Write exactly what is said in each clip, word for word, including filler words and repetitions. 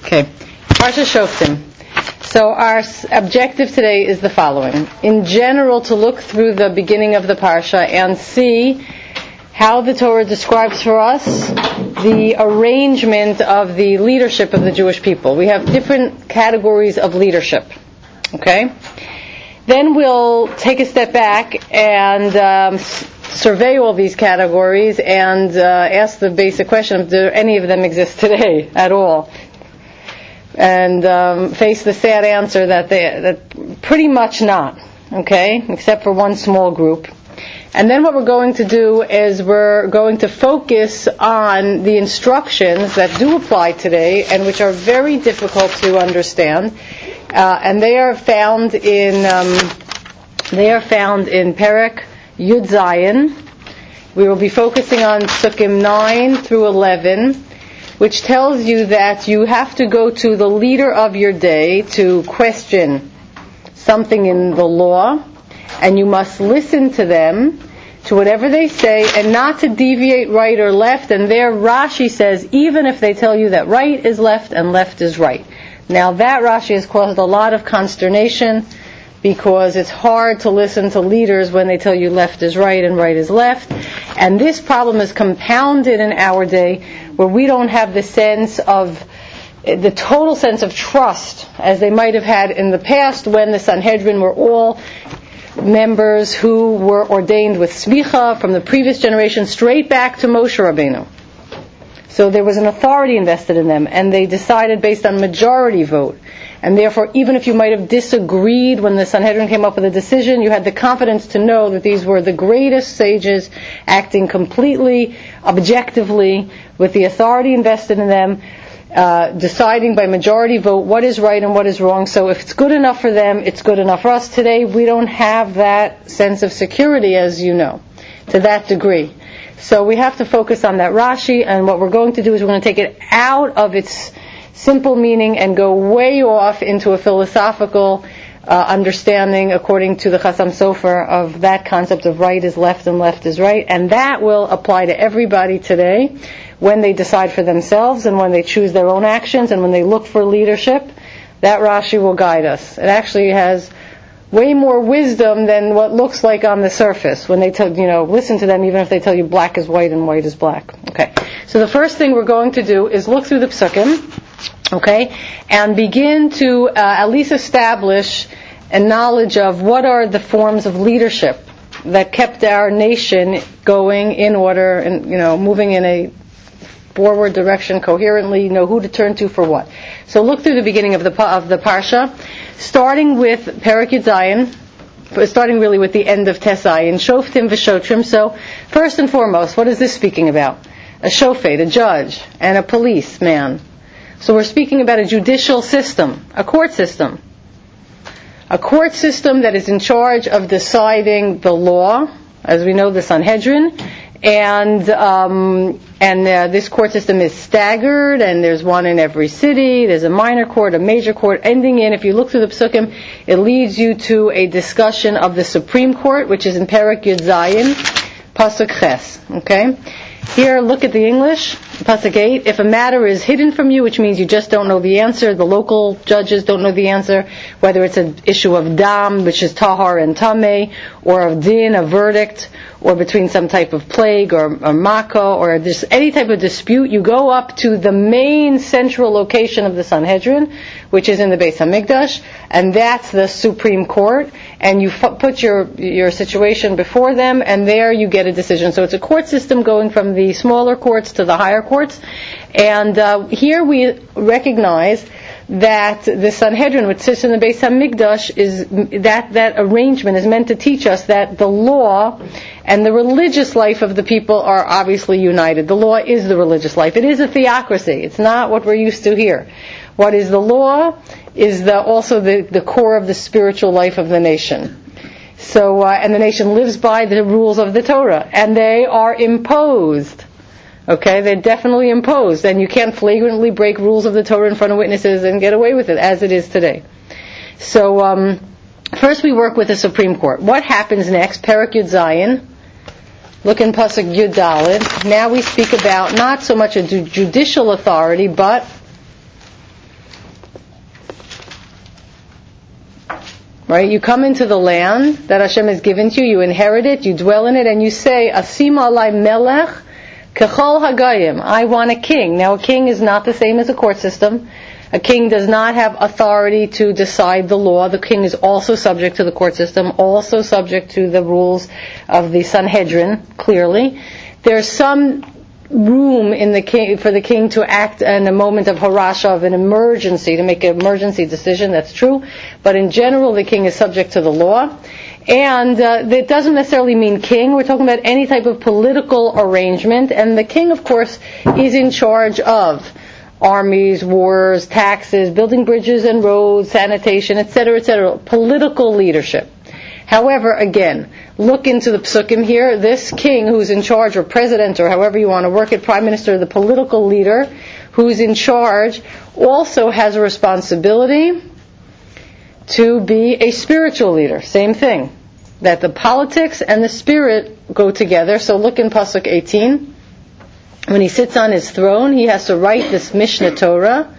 Okay, Parsha Shoftim. So our s- objective today is the following. In general, to look through the beginning of the Parsha and see how the Torah describes for us the arrangement of the leadership of the Jewish people. We have different categories of leadership. Okay? Then we'll take a step back and um, s- survey all these categories and uh, ask the basic question, do any of them exist today at all? And um, face the sad answer that they that pretty much not, okay, except for one small group. And then what we're going to do is we're going to focus on the instructions that do apply today and which are very difficult to understand. Uh, and they are found in um, they are found in Perek Yud Zayin. We will be focusing on Psukim nine through eleven, which tells you that you have to go to the leader of your day to question something in the law, and you must listen to them, to whatever they say, and not to deviate right or left. And there Rashi says, even if they tell you that right is left and left is right. Now that Rashi has caused a lot of consternation, because it's hard to listen to leaders when they tell you left is right and right is left. And this problem is compounded in our day, where we don't have the sense of, the total sense of trust, as they might have had in the past when the Sanhedrin were all members who were ordained with smicha from the previous generation straight back to Moshe Rabbeinu. So there was an authority invested in them, and they decided based on majority vote. And therefore, even if you might have disagreed when the Sanhedrin came up with a decision, you had the confidence to know that these were the greatest sages acting completely objectively with the authority invested in them, uh, deciding by majority vote what is right and what is wrong. So if it's good enough for them, it's good enough for us. Today, we don't have that sense of security, as you know, to that degree. So we have to focus on that Rashi, and what we're going to do is we're going to take it out of its simple meaning and go way off into a philosophical uh, understanding according to the Chasam Sofer of that concept of right is left and left is right. And that will apply to everybody today when they decide for themselves and when they choose their own actions and when they look for leadership. That Rashi will guide us. It actually has way more wisdom than what looks like on the surface when they tell, you know, listen to them even if they tell you black is white and white is black. Okay. So the first thing we're going to do is look through the Psukim, okay, and begin to uh, at least establish a knowledge of what are the forms of leadership that kept our nation going in order and, you know, moving in a forward direction coherently, know who to turn to for what. So look through the beginning of the of the Parsha, starting with Perek Yud Zayin, starting really with the end of Tesayin, Shoftim v'Shotrim. So first and foremost, what is this speaking about? A shofet, a judge, and a policeman. So we're speaking about a judicial system, a court system. A court system that is in charge of deciding the law, as we know, the Sanhedrin, and um, and uh, this court system is staggered, and there's one in every city. There's a minor court, a major court, ending in, if you look through the Psukim, it leads you to a discussion of the Supreme Court, which is in Perek Yud Zayin, Pasuk Ches. Okay? Here, look at the English, Pasuk eight. If a matter is hidden from you, which means you just don't know the answer, the local judges don't know the answer, whether it's an issue of dam, which is tahar and tameh, or of din, a verdict, or between some type of plague, or, or makkah, or just any type of dispute, you go up to the main central location of the Sanhedrin, which is in the Beis HaMikdash, and that's the Supreme Court, and you f- put your your situation before them, and there you get a decision. So it's a court system going from the smaller courts to the higher courts, and uh, here we recognize that the Sanhedrin, which sits in the Beis HaMikdash, is that that arrangement is meant to teach us that the law and the religious life of the people are obviously united. The law is the religious life. It is a theocracy. It's not what we're used to here. What is the law is the, also the, the core of the spiritual life of the nation. So, uh, and the nation lives by the rules of the Torah, and they are imposed. Okay, they're definitely imposed, and you can't flagrantly break rules of the Torah in front of witnesses and get away with it, as it is today. So, um, first we work with the Supreme Court. What happens next? Perek Yud Zayin. Look in Pasuk Yud Daled. Now we speak about not so much a judicial authority, but Right? You come into the land that Hashem has given to you, you inherit it, you dwell in it, and you say, Asim alai melech kechol hagayim. I want a king. Now, a king is not the same as a court system. A king does not have authority to decide the law. The king is also subject to the court system, also subject to the rules of the Sanhedrin, clearly. There's some room in the king, for the king to act in a moment of harasha, of an emergency, to make an emergency decision, that's true. But in general, the king is subject to the law. And uh, it doesn't necessarily mean king. We're talking about any type of political arrangement. And the king, of course, is in charge of armies, wars, taxes, building bridges and roads, sanitation, et cetera, et cetera. Political leadership. However, again, look into the psukim here. This king who's in charge, or president, or however you want to work it, prime minister, the political leader who's in charge, also has a responsibility to be a spiritual leader. Same thing. That the politics and the spirit go together. So look in Pasuk eighteen. When he sits on his throne, he has to write this Mishnah Torah.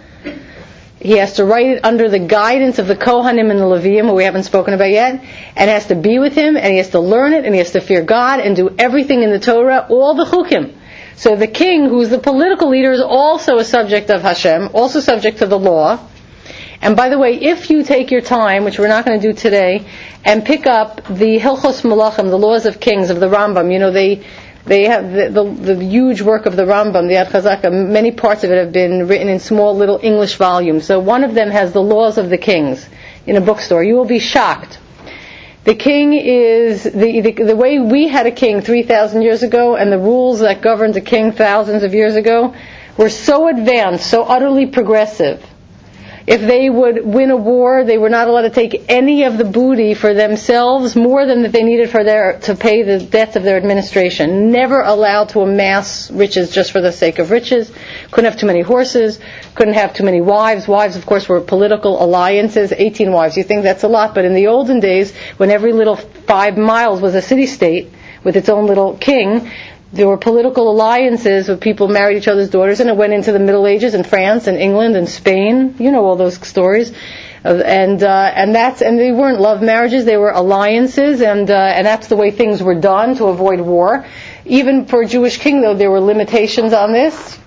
He has to write it under the guidance of the Kohanim and the Leviim, who we haven't spoken about yet, and has to be with him, and he has to learn it, and he has to fear God, and do everything in the Torah, all the chukim. So the king, who's the political leader, is also a subject of Hashem, also subject to the law. And by the way, if you take your time, which we're not going to do today, and pick up the Hilchos Malachim, the laws of kings of the Rambam, you know, they... They have the, the, the huge work of the Rambam, the Yad Chazaka. Many parts of it have been written in small little English volumes. So one of them has the laws of the kings in a bookstore. You will be shocked. The king is, the, the, the way we had a king three thousand years ago, and the rules that governed a king thousands of years ago, were so advanced, so utterly progressive. If they would win a war, they were not allowed to take any of the booty for themselves, more than that they needed for their to pay the debts of their administration. Never allowed to amass riches just for the sake of riches. Couldn't have too many horses. Couldn't have too many wives. Wives, of course, were political alliances. eighteen wives. You think that's a lot, but in the olden days, when every little five miles was a city-state with its own little king, there were political alliances where people married each other's daughters, and it went into the Middle Ages in France and England and Spain. You know all those stories, uh, and uh, and that's and they weren't love marriages; they were alliances, and uh, and that's the way things were done to avoid war. Even for a Jewish king, though, there were limitations on this,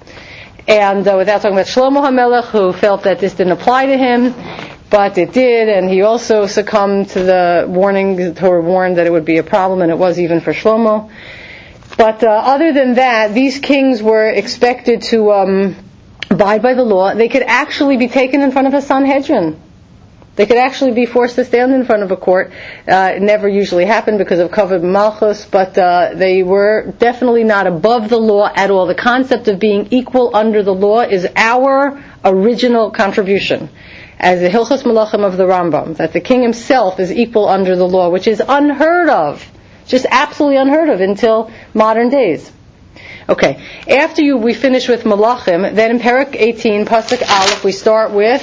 and uh, without talking about Shlomo HaMelech, who felt that this didn't apply to him, but it did, and he also succumbed to the warning, Torah warned that it would be a problem, and it was even for Shlomo. But uh, other than that, these kings were expected to um, abide by the law. They could actually be taken in front of a Sanhedrin. They could actually be forced to stand in front of a court. Uh, it never usually happened because of Kavod Malchus, but uh, they were definitely not above the law at all. The concept of being equal under the law is our original contribution, as the Hilchos Malachim of the Rambam, that the king himself is equal under the law, which is unheard of. Just absolutely unheard of until modern days. Okay, after you we finish with Malachim, then in Perek eighteen, Pasuk Aleph, we start with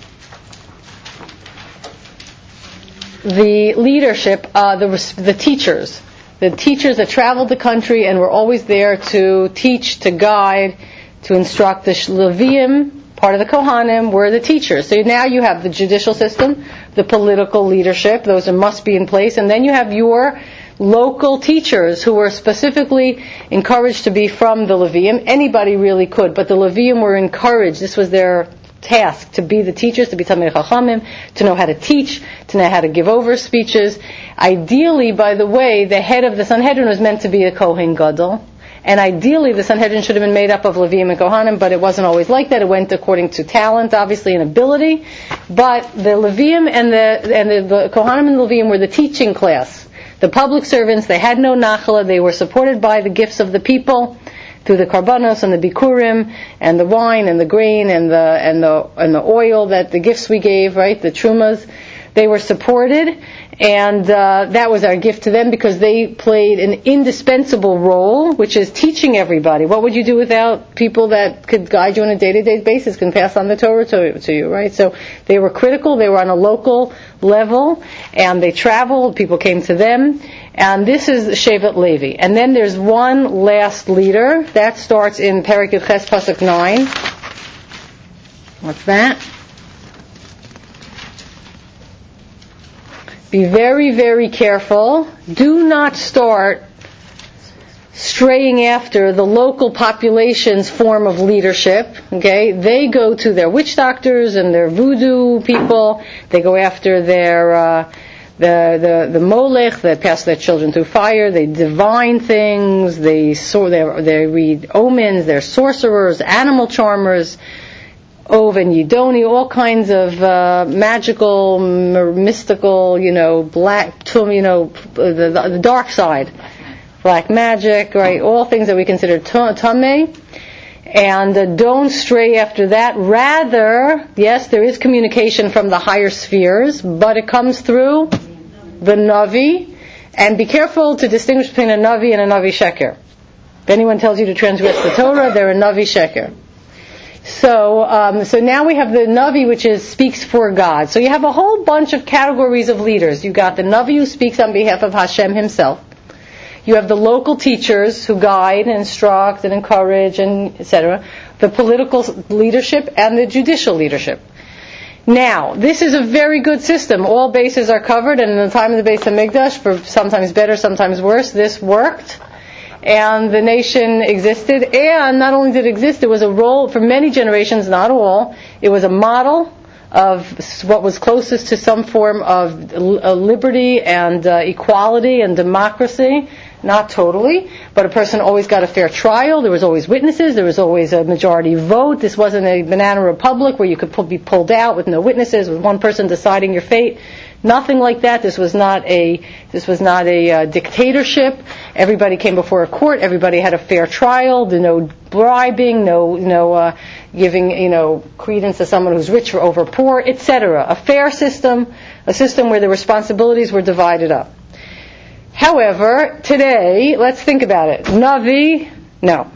the leadership, uh, the the teachers, the teachers that traveled the country and were always there to teach, to guide, to instruct. The Leviim, part of the Kohanim, were the teachers. So now you have the judicial system, the political leadership; those are, must be in place, and then you have your local teachers who were specifically encouraged to be from the Levium. Anybody really could, but the Levium were encouraged. This was their task, to be the teachers, to be Talmidei Chachamim, to know how to teach, to know how to give over speeches. Ideally, by the way, the head of the Sanhedrin was meant to be a Kohen Gadol. And ideally, the Sanhedrin should have been made up of Levium and Kohanim, but it wasn't always like that. It went according to talent, obviously, and ability. But the Levium and the and the, the Kohanim and the Levium were the teaching class. The public servants, they had no nachala. They were supported by the gifts of the people through the karbanos and the bikurim and the wine and the grain and the and the and the oil, that the gifts we gave, right, the trumas. They were supported, and uh, that was our gift to them, because they played an indispensable role, which is teaching everybody. What would you do without people that could guide you on a day-to-day basis, can pass on the Torah to, to you, right? So they were critical. They were on a local level, and they traveled. People came to them, and this is Shevet Levi. And then there's one last leader that starts in Perek Ches Pasuk nine. What's that? Be very, very careful. Do not start straying after the local population's form of leadership. Okay, they go to their witch doctors and their voodoo people. They go after their uh, the the the molech that pass their children through fire. They divine things. They so they they read omens. They're sorcerers, animal charmers, Ov and Yidoni, all kinds of uh, magical, mystical, you know, black, you know, the, the, the dark side. Black magic, right? All things that we consider tamei, and uh, don't stray after that. Rather, yes, there is communication from the higher spheres, but it comes through the Navi, and be careful to distinguish between a Navi and a Navi Sheker. If anyone tells you to transgress the Torah, they're a Navi Sheker. So, um, so now we have the Navi, which is speaks for God. So you have a whole bunch of categories of leaders. You've got the Navi who speaks on behalf of Hashem himself. You have the local teachers who guide and instruct and encourage and et cetera. The political leadership and the judicial leadership. Now, this is a very good system. All bases are covered, and in the time of the Beis HaMikdash, for sometimes better, sometimes worse, this worked. And the nation existed. And not only did it exist, it was a role for many generations, not all. It was a model of what was closest to some form of liberty and uh, equality and democracy. Not totally, but a person always got a fair trial. There was always witnesses. There was always a majority vote. This wasn't a banana republic where you could pull, be pulled out with no witnesses, with one person deciding your fate. Nothing like that. This was not a this was not a uh, dictatorship. Everybody came before a court. Everybody had a fair trial. There no bribing, no no uh, giving you know credence to someone who's rich over poor, et cetera. A fair system, a system where the responsibilities were divided up. However, today, let's think about it. Navi, no.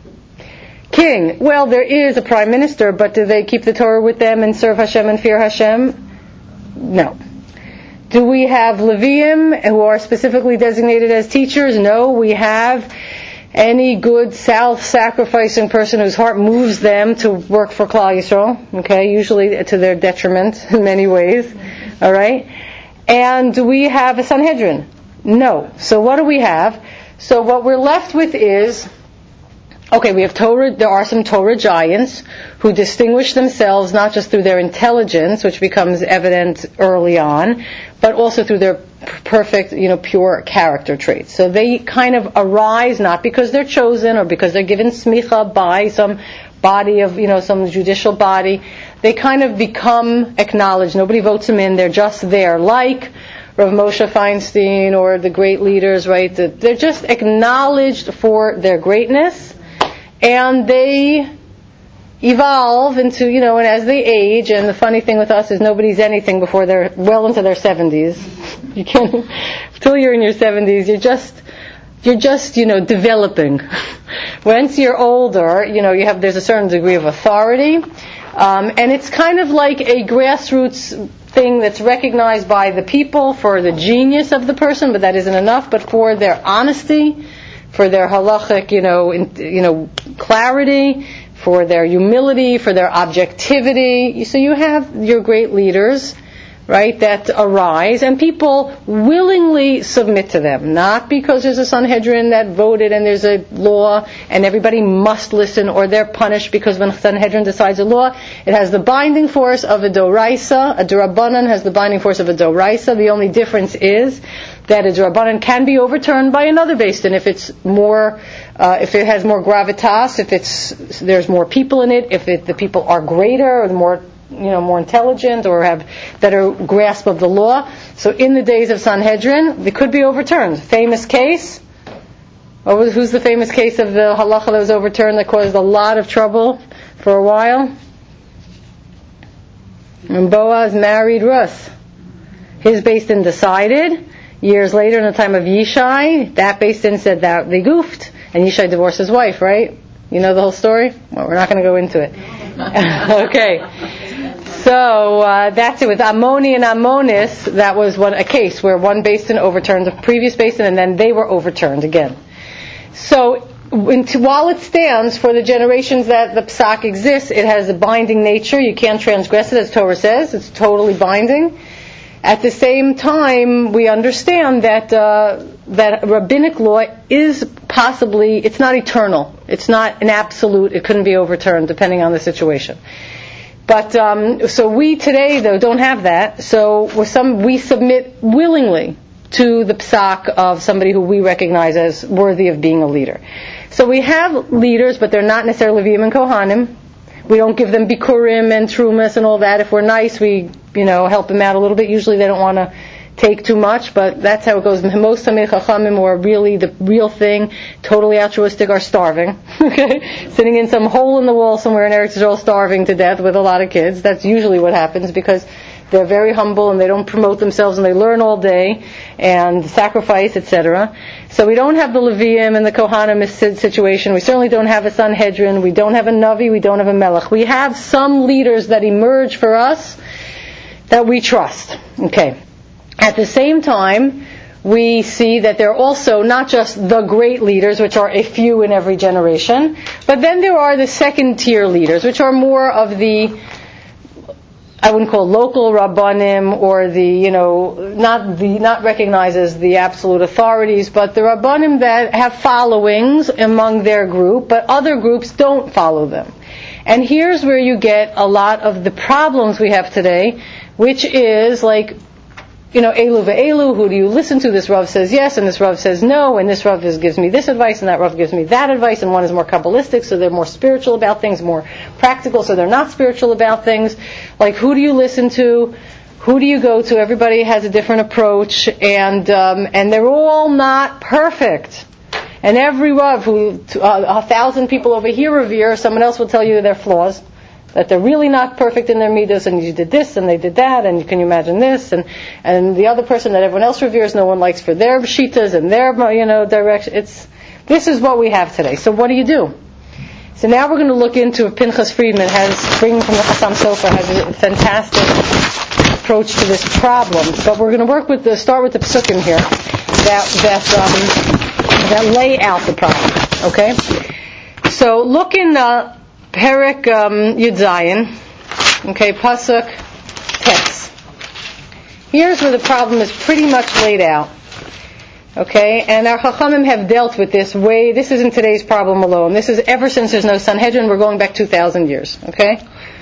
King, well, there is a prime minister, but do they keep the Torah with them and serve Hashem and fear Hashem? No. Do we have Leviim who are specifically designated as teachers? No. We have any good self-sacrificing person whose heart moves them to work for Klal Yisrael, okay, usually to their detriment in many ways, all right? And do we have a Sanhedrin? No. So what do we have? So what we're left with is, okay, we have Torah, there are some Torah giants who distinguish themselves not just through their intelligence, which becomes evident early on, but also through their perfect, you know, pure character traits. So they kind of arise not because they're chosen or because they're given smicha by some body of, you know, some judicial body. They kind of become acknowledged. Nobody votes them in. They're just there, like Rav Moshe Feinstein or the great leaders, right? They're just acknowledged for their greatness, and they evolve into, you know, and as they age, and the funny thing with us is nobody's anything before they're well into their seventies. You can't, until you're in your seventies, you're just, you're just, you know, developing. Once you're older, you know, you have, there's a certain degree of authority, um, and it's kind of like a grassroots thing that's recognized by the people for the genius of the person, but that isn't enough, but for their honesty, for their halachic, you know, in, you know, clarity, for their humility, for their objectivity. So you have your great leaders, right, that arise, and people willingly submit to them, not because there's a Sanhedrin that voted and there's a law and everybody must listen or they're punished, because when Sanhedrin decides a law, it has the binding force of a doraisa. A D'Rabbanan has the binding force of a doraisa. The only difference is that a D'Rabbanan can be overturned by another Beis Din if it's more, uh, if it has more gravitas, if it's there's more people in it, if it, the people are greater or more, you know, more intelligent or have better grasp of the law. So in the days of Sanhedrin, they could be overturned. Famous case. What was, who's the famous case of the halacha that was overturned that caused a lot of trouble for a while? When Boaz married Ruth. His Beis Din decided. Years later, in the time of Yishai, that Beis Din said that they goofed, and Yishai divorced his wife, right? You know the whole story? Well, we're not going to go into it. Okay. So uh, that's it. With Ammoni and Ammonis, that was one, a case where one Beis Din overturned the previous Beis Din, and then they were overturned again. So while it stands for the generations that the Psak exists, it has a binding nature. You can't transgress it, as Torah says. It's totally binding. At the same time, we understand that uh, that rabbinic law is possibly, it's not eternal. It's not an absolute. It couldn't be overturned depending on the situation. But um, so we today, though, don't have that. So we're some, we submit willingly to the psak of somebody who we recognize as worthy of being a leader. So we have leaders, but they're not necessarily Levim and Kohanim. We don't give them bikurim and trumas and all that. If we're nice, we, you know, help them out a little bit. Usually they don't want to take too much, but that's how it goes. Most Talmidei Chachamim, who are really the real thing, totally altruistic, are starving. Okay, sitting in some hole in the wall somewhere in Eretz Yisrael, starving to death with a lot of kids. That's usually what happens because they're very humble and they don't promote themselves and they learn all day and sacrifice, et cetera. So we don't have the Levium and the Kohanim situation. We certainly don't have a Sanhedrin. We don't have a Navi. We don't have a Melech. We have some leaders that emerge for us that we trust. Okay. At the same time, we see that they're also not just the great leaders, which are a few in every generation, but then there are the second tier leaders, which are more of the, I wouldn't call local Rabbanim, or the, you know, not the, not recognized as the absolute authorities, but the Rabbanim that have followings among their group, but other groups don't follow them. And here's where you get a lot of the problems we have today, which is like, you know, Elu ve'elu, who do you listen to? This Rav says yes, and this Rav says no, and this Rav is, gives me this advice, and that Rav gives me that advice, and one is more Kabbalistic, so they're more spiritual about things, more practical, so they're not spiritual about things. Like, who do you listen to? Who do you go to? Everybody has a different approach, and um, and they're all not perfect. And every Rav, who uh, a thousand people over here revere, someone else will tell you their flaws, that they're really not perfect in their midos, and you did this and they did that, and can you imagine this, and and the other person that everyone else reveres, no one likes for their shitas and their, you know, direction. It's this is what we have today. So what do you do? So now we're going to look into Pinchas Friedman has bringing from the Chassam Sofer has a fantastic approach to this problem. But we're going to work with the start with the psukim here that that um, that lay out the problem. Okay, so look in the Perek um, Yud Zayin, okay, Pasuk Tes. Here's where the problem is pretty much laid out, okay, and our Chachamim have dealt with this way. This isn't today's problem alone. This is ever since there's no Sanhedrin. We're going back two thousand years, okay.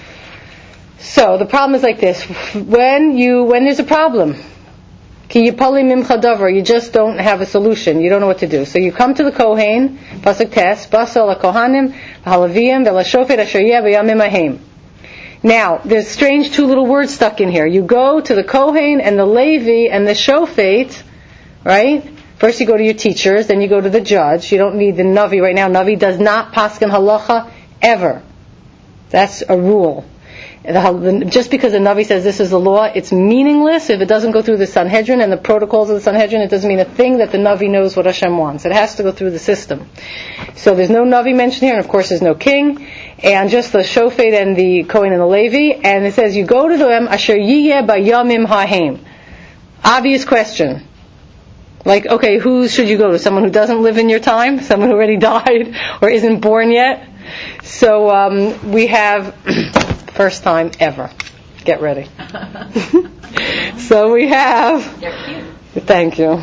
So the problem is like this: when you when there's a problem, Ki yipali mimcha davar, you just don't have a solution. You don't know what to do. So you come to the Kohen, Pasuk Tes, Basal HaKohanim, Halavim, Velashofet Asher Yeh B'Yamim Hahem. Now, there's strange two little words stuck in here. You go to the Kohen and the Levi and the Shofet, right? First you go to your teachers, then you go to the judge. You don't need the Navi right now. Navi does not paskin halacha ever. That's a rule. Just because the Navi says this is the law, it's meaningless if it doesn't go through the Sanhedrin and the protocols of the Sanhedrin. It doesn't mean a thing that the Navi knows what Hashem wants. It has to go through the system. So there's no Navi mentioned here, and of course there's no king, and just the Shofet and the Kohen and the Levi, and it says you go to them, Asher Yiyeh B'Yamim Hahem. Obvious question. Like, okay, who should you go to? Someone who doesn't live in your time? Someone who already died or isn't born yet? So um, we have... First time ever. Get ready. So we have... They're cute. Thank you.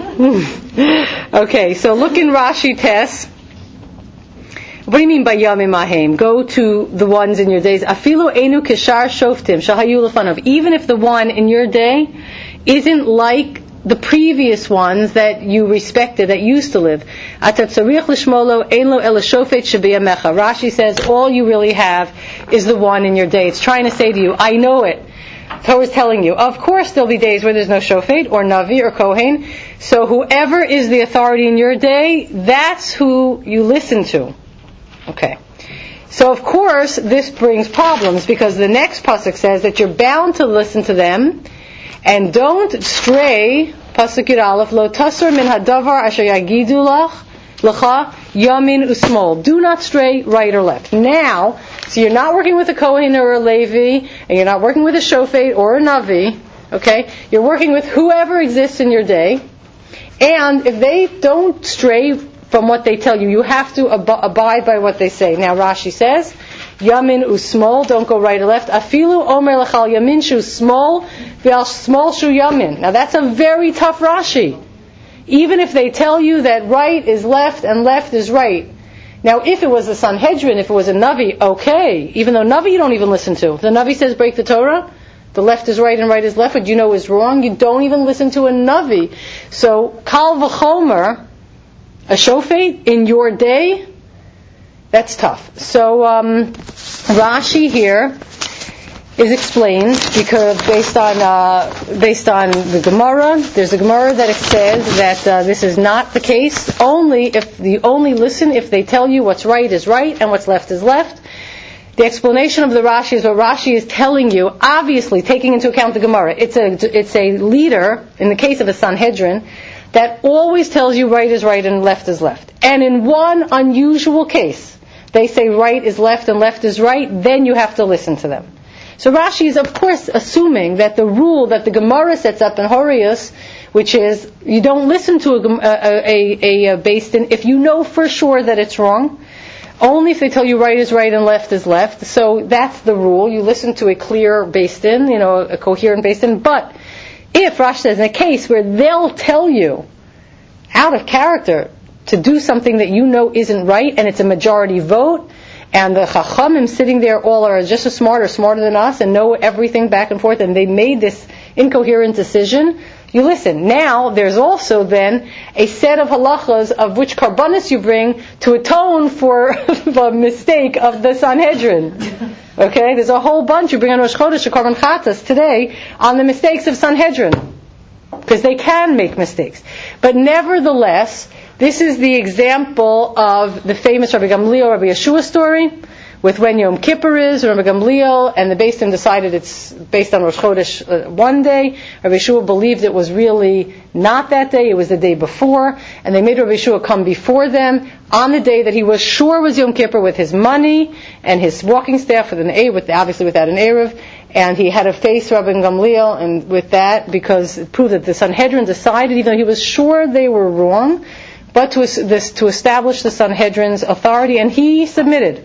Okay, so look in Rashi Tes. What do you mean by Yamim Ahem? Go to the ones in your days. Afilu enu kishar shoftim shahayu lefanov. Even if the one in your day isn't like the previous ones that you respected, that used to live. Rashi says all you really have is the one in your day. It's trying to say to you, I know it. Torah is telling you, of course there'll be days where there's no Shofet or Navi or Kohen. So whoever is the authority in your day, that's who you listen to. Okay. So of course this brings problems because the next pasuk says that you're bound to listen to them. And don't stray, Pasuk Yud Aleph, Lo tasur min hadavar asher yagidu lach, lecha, yamin usmol. Do not stray right or left. Now, so you're not working with a Kohen or a Levi, and you're not working with a Shofet or a Navi, okay? You're working with whoever exists in your day, and if they don't stray from what they tell you, you have to ab- abide by what they say. Now Rashi says, yamin usmol, don't go right or left. Afilu omer lechal yamin shu smol, v'al smol shu yamin. Now that's a very tough Rashi. Even if they tell you that right is left and left is right. Now if it was a Sanhedrin, if it was a Navi, okay. Even though Navi you don't even listen to. If the Navi says break the Torah, the left is right and right is left, what you know is wrong, you don't even listen to a Navi. So, Kal v'chomer, a shofet in your day, that's tough. So, um, Rashi here is explained because based on uh, based on the Gemara, there's a Gemara that says that uh, this is not the case. Only if you only listen if they tell you what's right is right and what's left is left. The explanation of the Rashi is what Rashi is telling you, obviously taking into account the Gemara. It's a it's a leader, in the case of a Sanhedrin, that always tells you right is right and left is left. And in one unusual case, they say right is left and left is right, then you have to listen to them. So Rashi is, of course, assuming that the rule that the Gemara sets up in Horayos, which is you don't listen to a, a, a, a Beis Din if you know for sure that it's wrong. Only if they tell you right is right and left is left. So that's the rule. You listen to a clear Beis Din, you know, a coherent Beis Din. But if Rashi says in a case where they'll tell you out of character to do something that you know isn't right, and it's a majority vote, and the Chachamim sitting there all are just as smart or smarter than us and know everything back and forth, and they made this incoherent decision, you listen. Now, there's also then a set of halachas of which karbanos you bring to atone for the mistake of the Sanhedrin. Okay? There's a whole bunch you bring on Rosh Chodesh or Karban Chatas today on the mistakes of Sanhedrin. Because they can make mistakes. But nevertheless, this is the example of the famous Rabbi Gamliel, Rabbi Yeshua story, with when Yom Kippur is, Rabbi Gamliel, and the Beis Din decided it's based on Rosh Chodesh uh, one day. Rabbi Yeshua believed it was really not that day, it was the day before, and they made Rabbi Yeshua come before them on the day that he was sure was Yom Kippur with his money and his walking staff, with an A, with obviously without an Erev, and he had to face Rabbi Gamliel, and with that, because it proved that the Sanhedrin decided, even though he was sure they were wrong, but to this to establish the Sanhedrin's authority, and he submitted.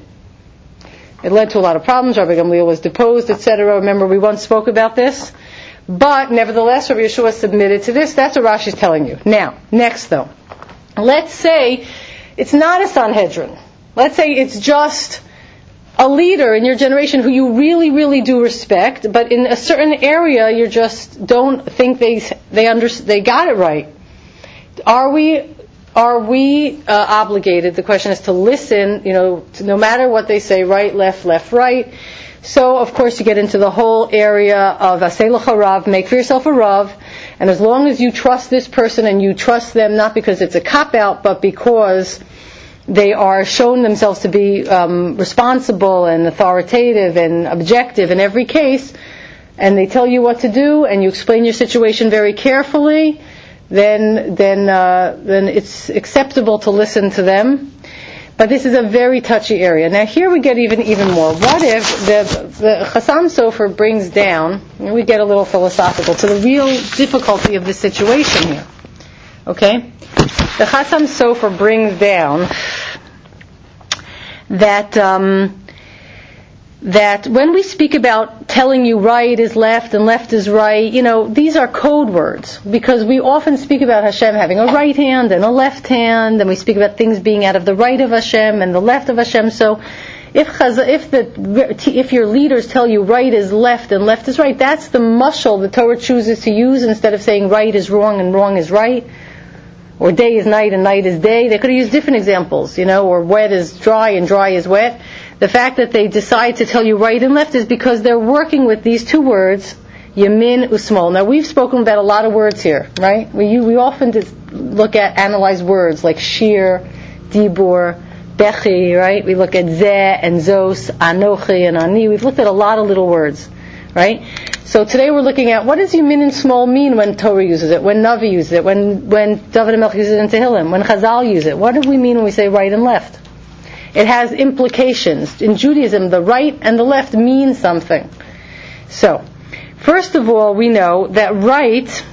It led to a lot of problems. Rabbi Gamliel was deposed, et cetera. Remember, we once spoke about this. But nevertheless, Rabbi Yeshua submitted to this. That's what Rashi is telling you. Now, next though. Let's say it's not a Sanhedrin. Let's say it's just a leader in your generation who you really, really do respect, but in a certain area you just don't think they they under, they got it right. Are we Are we uh, obligated? The question is to listen, you know, to, no matter what they say, right, left, left, right. So, of course, you get into the whole area of Aseh Lecha Rav, make for yourself a Rav, and as long as you trust this person and you trust them, not because it's a cop-out, but because they are shown themselves to be um, responsible and authoritative and objective in every case, and they tell you what to do, and you explain your situation very carefully, then then uh, then it's acceptable to listen to them. But this is a very touchy area. Now here we get even even more. What if the the Chassam Sofer brings down, and we get a little philosophical, to the real difficulty of the situation here. Okay? The Chassam Sofer brings down that um, that when we speak about telling you right is left and left is right, you know, these are code words, because we often speak about Hashem having a right hand and a left hand, and we speak about things being out of the right of Hashem and the left of Hashem. So if if the if your leaders tell you right is left and left is right, that's the mashal the Torah chooses to use instead of saying right is wrong and wrong is right, or day is night and night is day. They could have used different examples, you know, or wet is dry and dry is wet. The fact that they decide to tell you right and left is because they're working with these two words, yamin usmol. Now we've spoken about a lot of words here, right? We you, we often just look at, analyze words like shir, dibur, bechi, right? We look at zeh and zos, anochi and ani. We've looked at a lot of little words, right? So today we're looking at what does yamin and small mean when Torah uses it, when Navi uses it, when when David HaMelech uses it in Tehillim, when Chazal use it. What do we mean when we say right and left? It has implications. In Judaism, the right and the left mean something. So, first of all, we know that right,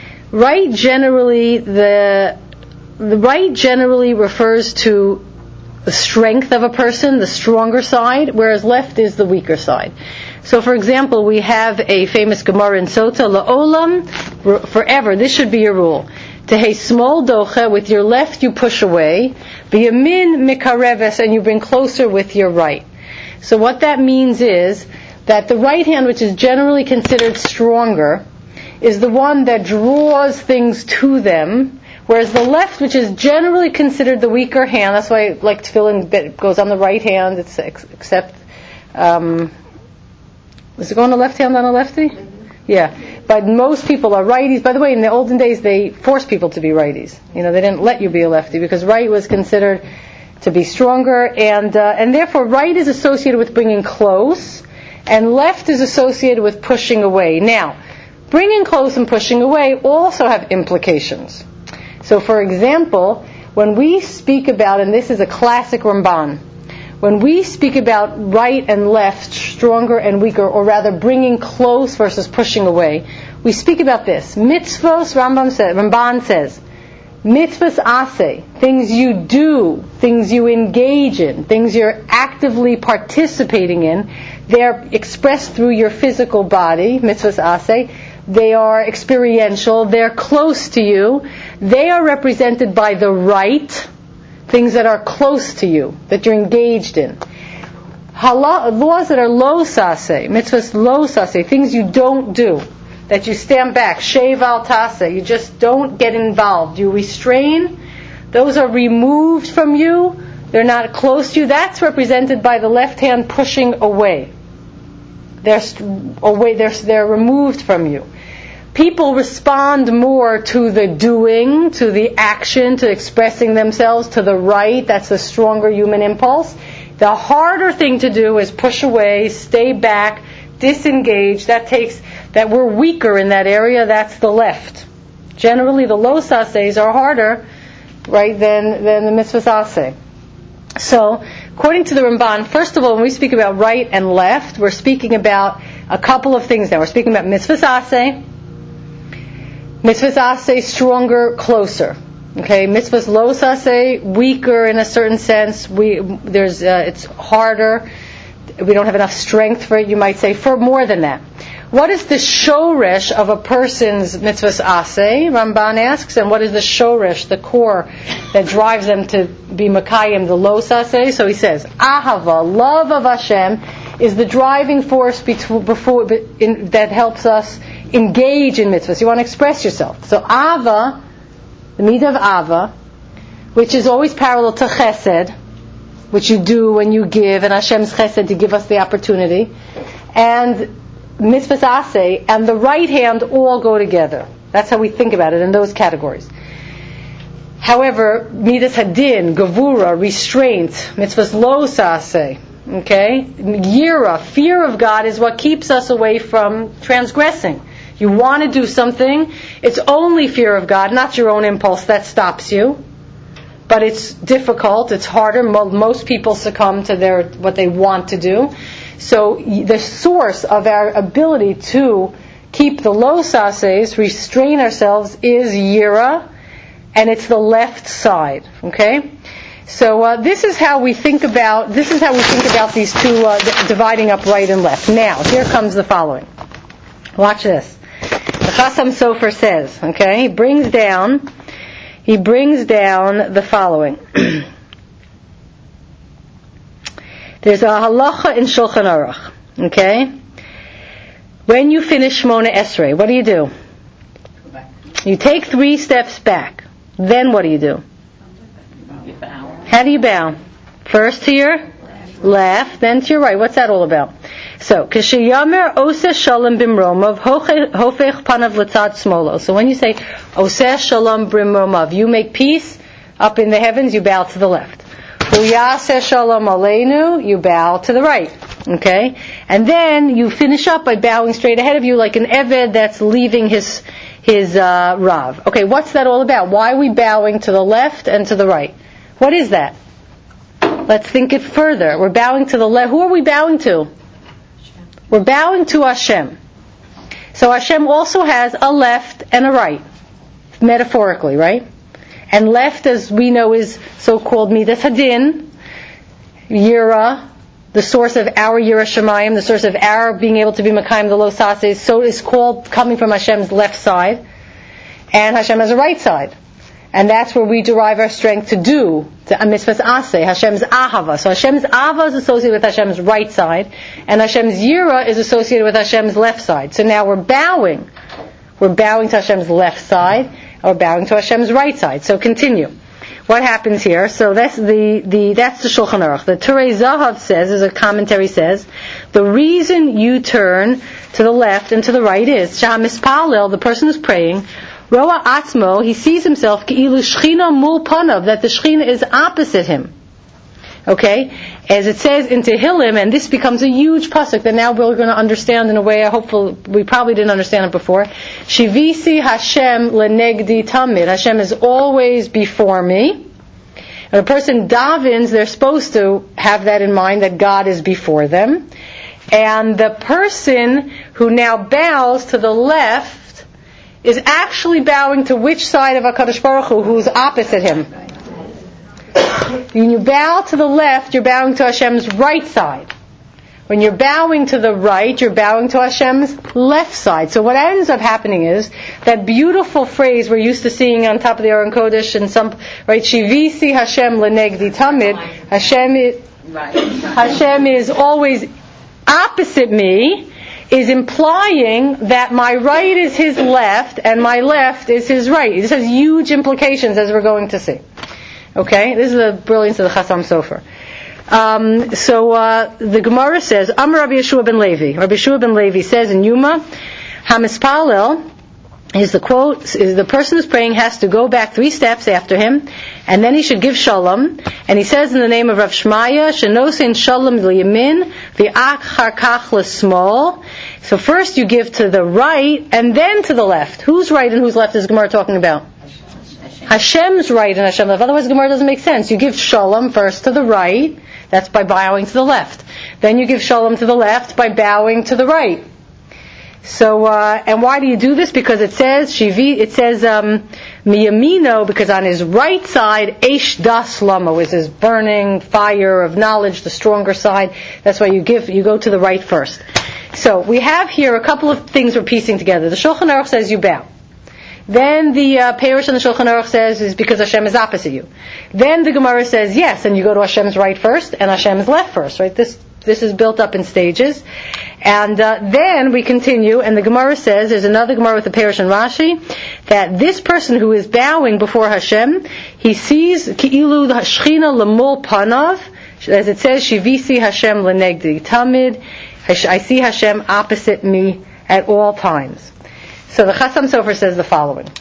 right generally, the, the right generally refers to the strength of a person, the stronger side, whereas left is the weaker side. So, for example, we have a famous Gemara in Sota, La'olam, forever, this should be your rule. Tehei small docha, with your left you push away, B'yamin mikareves, and you bring closer with your right. So what that means is that the right hand, which is generally considered stronger, is the one that draws things to them, whereas the left, which is generally considered the weaker hand, that's why like tefillin goes on the right hand, it's except, um, is it going on the left hand on a lefty? Yeah. But most people are righties. By the way, in the olden days, they forced people to be righties. You know, they didn't let you be a lefty because right was considered to be stronger, and uh, and therefore right is associated with bringing close, and left is associated with pushing away. Now, bringing close and pushing away also have implications. So, for example, when we speak about, and this is a classic Ramban, when we speak about right and left, stronger and weaker, or rather bringing close versus pushing away, we speak about this. Mitzvos, Rambam says, Ramban says, mitzvahs aseh, things you do, things you engage in, things you're actively participating in, they're expressed through your physical body, mitzvahs aseh. They are experiential, they're close to you, they are represented by the right, things that are close to you, that you're engaged in. Hala, laws that are lo saseh, mitzvahs lo saseh, things you don't do, that you stand back, shev al taseh, you just don't get involved, you restrain, those are removed from you, they're not close to you, that's represented by the left hand pushing away. They're away, they're, they're removed from you. People respond more to the doing, to the action, to expressing themselves, to the right. That's the stronger human impulse. The harder thing to do is push away, stay back, disengage. That takes, that we're weaker in that area, that's the left. Generally, the lo sasehs are harder, right, than, than the mitzvahs aseh. So, according to the Ramban, first of all, when we speak about right and left, we're speaking about a couple of things now. We're speaking about mitzvahs aseh, mitzvahs aseh, stronger, closer. Okay, mitzvahs lo saseh, weaker in a certain sense. We there's uh, it's harder. We don't have enough strength for it. You might say for more than that. What is the shoresh of a person's mitzvahs aseh? Ramban asks, and what is the shoresh, the core that drives them to be makayim, the lo saseh? So he says, ahava, love of Hashem, is the driving force between, before, in, that helps us engage in mitzvahs. You want to express yourself. So ava, the midah of ava, which is always parallel to chesed, which you do when you give, and Hashem's chesed to give us the opportunity, and mitzvahs aseh and the right hand all go together. That's how we think about it in those categories. However, midas hadin, gavura, restraint, mitzvahs lo saseh, okay, yira, fear of God is what keeps us away from transgressing. You want to do something, it's only fear of God, not your own impulse, that stops you. But it's difficult, it's harder. Most people succumb to their what they want to do. So the source of our ability to keep the lo sasehs, restrain ourselves, is yira, and it's the left side. Okay, so uh, this is how we think about this is how we think about these two uh, d- dividing up right and left. Now here comes the following. Watch this. The Chasam Sofer says, okay, he brings down he brings down the following. There's a halacha in Shulchan Aruch, okay? When you finish Shmona Esrei, what do you do? You take three steps back. Then what do you do? You bow. How do you bow? First to your left, left then to your right. What's that all about? So, Kishayamer Oseh Shalom Bimromav Hofech Panav L'tzad Smolo. So when you say Oseh Shalom Bimromav, you make peace up in the heavens, you bow to the left. Uyaseh Shalom Aleinu, you bow to the right. Okay? And then you finish up by bowing straight ahead of you like an Eved that's leaving his his uh, Rav. Okay, what's that all about? Why are we bowing to the left and to the right? What is that? Let's think it further. We're bowing to the left. Who are we bowing to? We're bowing to Hashem. So Hashem also has a left and a right, metaphorically, right? And left, as we know, is so-called midas hadin. Yira, the source of our Yira Shemayim, the source of our being able to be Mekayim the Lo Saseh, so is called coming from Hashem's left side, and Hashem has a right side. And that's where we derive our strength to do, to mitzvahs aseh, Hashem's ahava. So Hashem's ahava is associated with Hashem's right side, and Hashem's yira is associated with Hashem's left side. So now we're bowing. We're bowing to Hashem's left side, or bowing to Hashem's right side. So continue. What happens here? So that's the, the that's the Shulchan Aruch. The Turei Zahav says, as a commentary says, the reason you turn to the left and to the right is, Shah Mispalel, the person who's praying, Roa Atzmo, he sees himself Ki'ilu Shechina Mul Panav, that the Shechina is opposite him. Okay? As it says in Tehillim, and this becomes a huge pasuk that now we're going to understand in a way I hopefully we probably didn't understand it before. Shivisi Hashem lenegdi tamid. Hashem is always before me. When a person davens, they're supposed to have that in mind, that God is before them. And the person who now bows to the left is actually bowing to which side of HaKadosh Baruch Hu, who's opposite him. When you bow to the left, you're bowing to Hashem's right side. When you're bowing to the right, you're bowing to Hashem's left side. So what ends up happening is, that beautiful phrase we're used to seeing on top of the Aron Kodesh and some, right, Shivisi Hashem lenegdi tamid, Hashem is, Hashem is always opposite me, is implying that my right is his left and my left is his right. This has huge implications, as we're going to see. Okay? This is the brilliance of the Chasam Sofer. Um, so uh, the Gemara says, Amar Rabbi Yeshua ben Levi. Rabbi Yeshua ben Levi says in Yuma, Hamispalel, is the quote, is the person who's praying has to go back three steps after him, and then he should give shalom. And he says in the name of Rav Shmaya, Shenosin shalom liyamin, v'ach harkach l'smol. So first you give to the right, and then to the left. Who's right and who's left is Gemara talking about? Hashem's right and Hashem's left. Otherwise Gemara doesn't make sense. You give shalom first to the right, that's by bowing to the left. Then you give shalom to the left by bowing to the right. So, uh, and why do you do this? Because it says, Shivi, it says, um, Miyamino, because on his right side, Eish Das Lama, is his burning fire of knowledge, the stronger side. That's why you give, you go to the right first. So, we have here a couple of things we're piecing together. The Shulchan Aruch says you bow. Then the uh, Perush in the Shulchan Aruch says is because Hashem is opposite you. Then the Gemara says yes, and you go to Hashem's right first and Hashem's left first, right? This this is built up in stages. And uh, then we continue, and the Gemara says, there's another Gemara with the Perush and Rashi, that this person who is bowing before Hashem, he sees Ki'ilu Shechina Lemul Panav, as it says, Shivisi Hashem Lenegdi Tamid, I see Hashem opposite me at all times. So the Chasam Sofer says the following.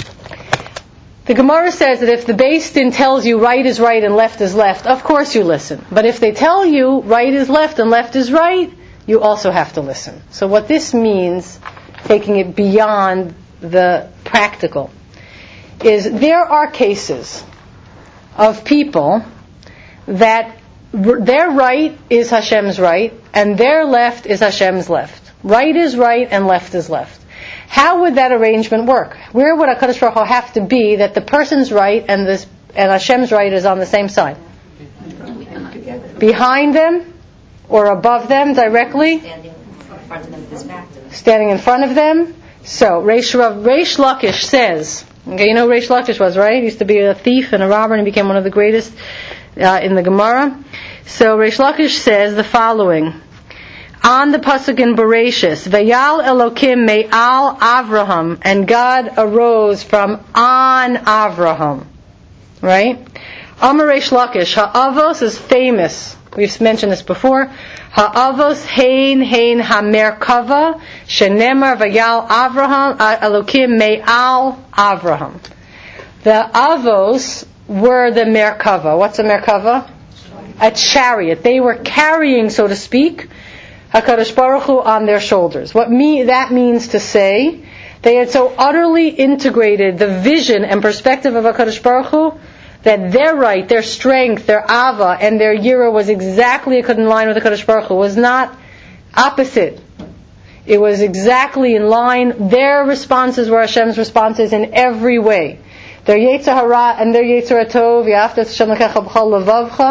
The Gemara says that if the Beis Din tells you right is right and left is left, of course you listen. But if they tell you right is left and left is right, you also have to listen. So what this means, taking it beyond the practical, is there are cases of people that their right is Hashem's right and their left is Hashem's left. Right is right and left is left. How would that arrangement work? Where would HaKadosh Baruch Hu have to be that the person's right and this and Hashem's right is on the same side? Behind them? Or above them directly? Standing in front of them with his back to them. Standing in front of them? So, Reish, Reish Lakish says, okay, you know who Reish Lakish was, right? He used to be a thief and a robber and he became one of the greatest uh, in the Gemara. So, Reish Lakish says the following. On the pasuk in Bereshis, Vayal Elokim me'al Avraham, and God arose from on Avraham. Right? Amar Reish Lakish, Ha'avos is famous. We've mentioned this before. Ha'avos hein hein hamerkava, shenemar Vayal Avraham, Elokim me'al Avraham. The Avos were the Merkava. What's a Merkava? A chariot. They were carrying, so to speak, HaKadosh Baruch Hu on their shoulders. What me, that means to say, they had so utterly integrated the vision and perspective of HaKadosh Baruch Hu that their right, their strength, their ava, and their yira was exactly in line with HaKadosh Baruch Hu. It was not opposite. It was exactly in line. Their responses were Hashem's responses in every way. Their Yetzer Hara and their Yetzer Tov, V'ahavta Hashem Elokecha b'chol levavcha,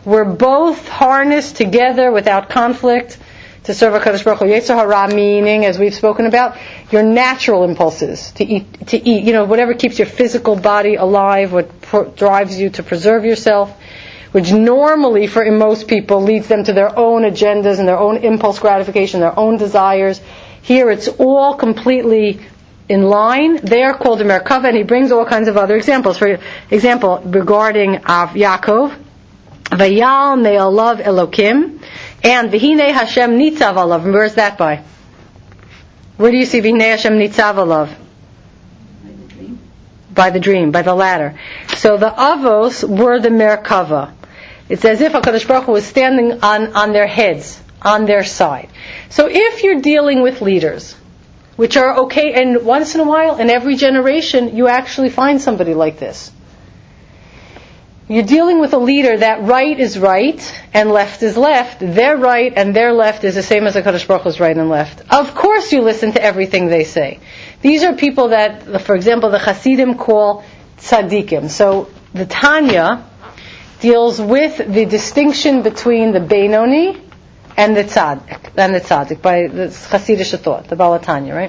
We're both harnessed together without conflict to serve HaKadosh Baruch Hu. Yetzer hara, meaning, as we've spoken about, your natural impulses to eat, to eat, you know, whatever keeps your physical body alive, what pro- drives you to preserve yourself, which normally for most people leads them to their own agendas and their own impulse gratification, their own desires. Here it's all completely in line. They are called a Merkava, and he brings all kinds of other examples. For example, regarding Av Yaakov, Vayal me'alav Elokim, and V'hinei Hashem nitzav alav. And where is that by? Where do you see V'hinei Hashem nitzav alav? By the dream. By the dream, by the ladder. So the Avos were the Merkava. It's as if HaKadosh Baruch Hu was standing on, on their heads, on their side. So if you're dealing with leaders, which are okay, and once in a while, in every generation, you actually find somebody like this. You're dealing with a leader that right is right and left is left. Their right and their left is the same as HaKadosh Baruch Hu's right and left. Of course you listen to everything they say. These are people that, for example, the Hasidim call tzaddikim. So the Tanya deals with the distinction between the Beinoni and the tzaddik, and the tzaddik, by the Hasidic thought, the Baal HaTanya, right?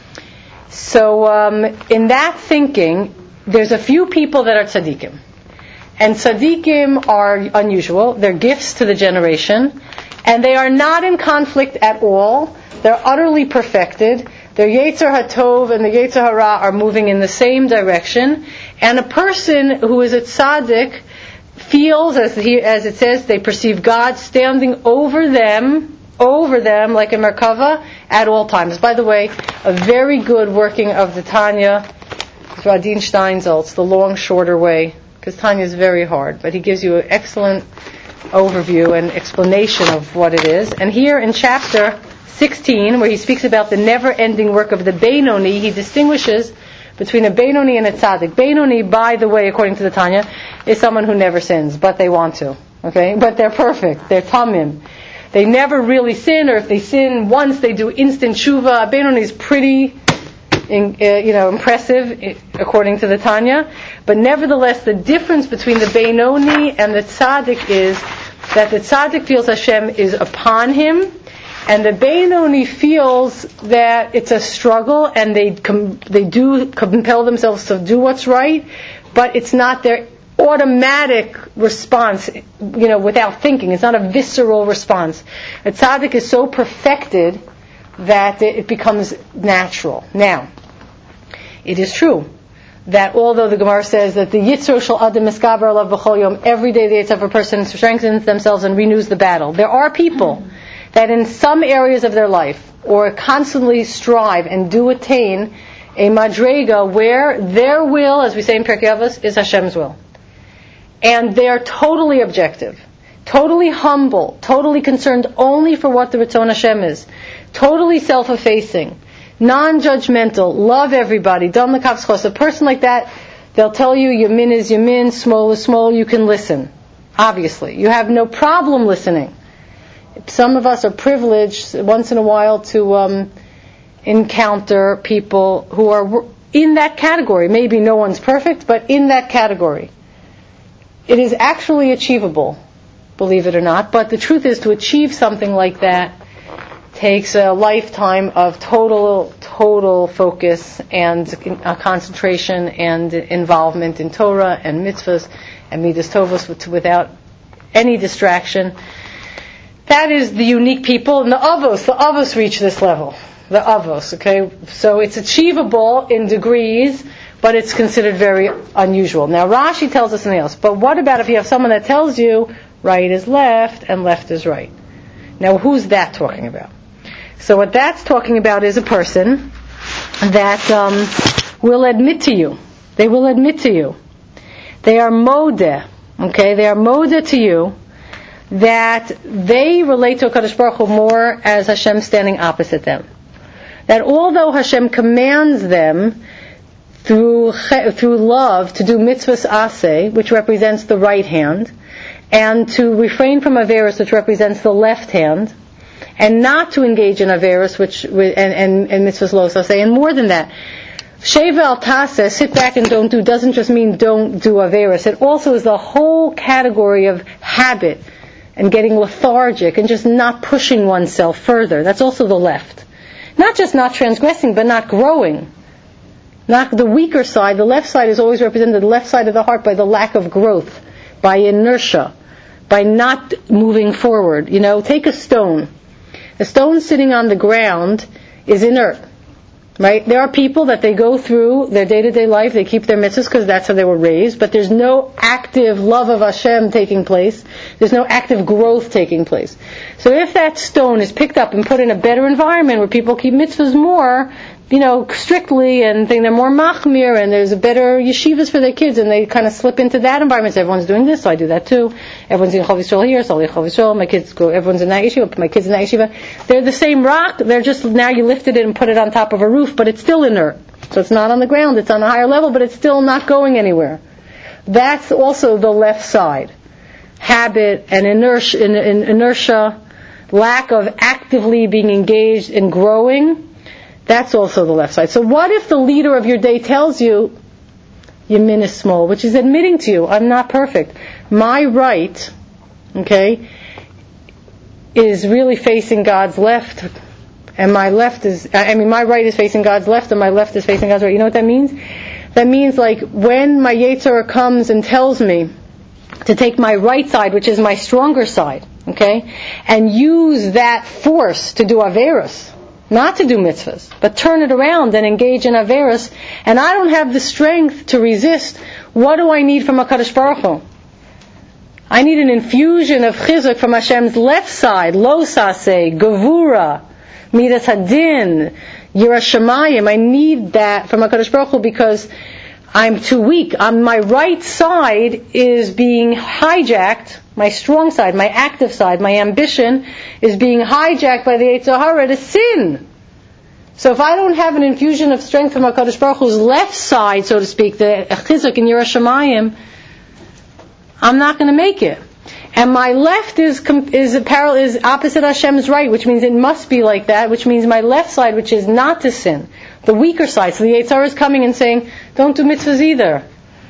So um, in that thinking, there's a few people that are tzaddikim. And tzaddikim are unusual. They're gifts to the generation. And they are not in conflict at all. They're utterly perfected. Their Yetzer HaTov and the Yetzer Hara are moving in the same direction. And a person who is a tzaddik feels, as he, as it says, they perceive God standing over them, over them like a Merkava at all times. By the way, a very good working of the Tanya, Radin Steinsaltz, the long, shorter way. Because Tanya is very hard, but he gives you an excellent overview and explanation of what it is. And here in chapter sixteen, where he speaks about the never-ending work of the Beinoni, he distinguishes between a Beinoni and a Tzaddik. Beinoni, by the way, according to the Tanya, is someone who never sins, but they want to. Okay? But they're perfect. They're Tamim. They never really sin, or if they sin once, they do instant tshuva. A Beinoni is pretty... In, uh, you know, impressive according to the Tanya, but nevertheless, the difference between the Beinoni and the Tzaddik is that the Tzaddik feels Hashem is upon him, and the Beinoni feels that it's a struggle, and they com- they do compel themselves to do what's right, but it's not their automatic response, you know, without thinking. It's not a visceral response. A Tzaddik is so perfected that it becomes natural. Now, it is true that although the Gemara says that the Yitzro shel Adam miskaber alav b'chol yom, every day the Yitzro of a person strengthens themselves and renews the battle. There are people that in some areas of their life, or constantly strive and do attain a madrega where their will, as we say in Pirkei Avos, is Hashem's will. And they are totally objective, totally humble, totally concerned only for what the Ritzon Hashem is. Totally self-effacing, non-judgmental, love everybody, dam l'kav zchos. A person like that, they'll tell you yamin is yamin, small is small, you can listen. Obviously. You have no problem listening. Some of us are privileged once in a while to um, encounter people who are in that category. Maybe no one's perfect, but in that category. It is actually achievable, believe it or not, but the truth is to achieve something like that takes a lifetime of total, total focus and uh, concentration and involvement in Torah and mitzvahs and midas tovos without any distraction. That is the unique people. And the avos, the avos reach this level. The avos, okay? So it's achievable in degrees, but it's considered very unusual. Now Rashi tells us something else. But what about if you have someone that tells you right is left and left is right? Now who's that talking about? So what that's talking about is a person that um, will admit to you. They will admit to you. They are modeh. Okay, they are modeh to you that they relate to HaKadosh Baruch Hu more as Hashem standing opposite them. That although Hashem commands them through through love to do mitzvahs aseh, which represents the right hand, and to refrain from averos, which represents the left hand, and not to engage in averos, which and, and, and mitzvahs lo aseh, and more than that, Sheva al tasa, sit back and don't do, doesn't just mean don't do averis. It also is the whole category of habit and getting lethargic and just not pushing oneself further. That's also the left. Not just not transgressing, but not growing. Not the weaker side. The left side is always represented, the left side of the heart, by the lack of growth, by inertia, by not moving forward. You know, take a stone. A stone sitting on the ground is inert. Right? There are people that they go through their day-to-day life, they keep their mitzvahs because that's how they were raised, but there's no active love of Hashem taking place. There's no active growth taking place. So if that stone is picked up and put in a better environment where people keep mitzvahs more, you know, strictly, and think they're more machmir, and there's a better yeshivas for their kids, and they kind of slip into that environment. So everyone's doing this, so I do that too. Everyone's in Chav Yisrael here, so I Chav Yisrael. My kids go, everyone's in that yeshiva, put my kids in that yeshiva. They're the same rock, they're just, now you lifted it and put it on top of a roof, but it's still inert. So it's not on the ground, it's on a higher level, but it's still not going anywhere. That's also the left side. Habit and inertia, inertia, lack of actively being engaged in growing. That's also the left side. So what if the leader of your day tells you, your min is small, which is admitting to you, I'm not perfect. My right, okay, is really facing God's left, and my left is, I mean, my right is facing God's left, and my left is facing God's right. You know what that means? That means, like, when my Yetzer Hara comes and tells me to take my right side, which is my stronger side, okay, and use that force to do averos, not to do mitzvahs, but turn it around and engage in averos, and I don't have the strength to resist, what do I need from HaKadosh Baruch Hu? I need an infusion of chizuk from Hashem's left side, lo saseh, gevura, midas hadin, yira shamayim. I need that from HaKadosh Baruch Hu because I'm too weak. On my right side is being hijacked. My strong side, my active side, my ambition is being hijacked by the Yetzer Hara to sin. So if I don't have an infusion of strength from HaKadosh Baruch Hu's left side, so to speak, the chizuk and Yira Shamayim, I'm not going to make it. And my left is is a parallel, is opposite Hashem's right, which means it must be like that, which means my left side, which is not to sin, the weaker side. So the Yetzer Hara is coming and saying, don't do mitzvahs either.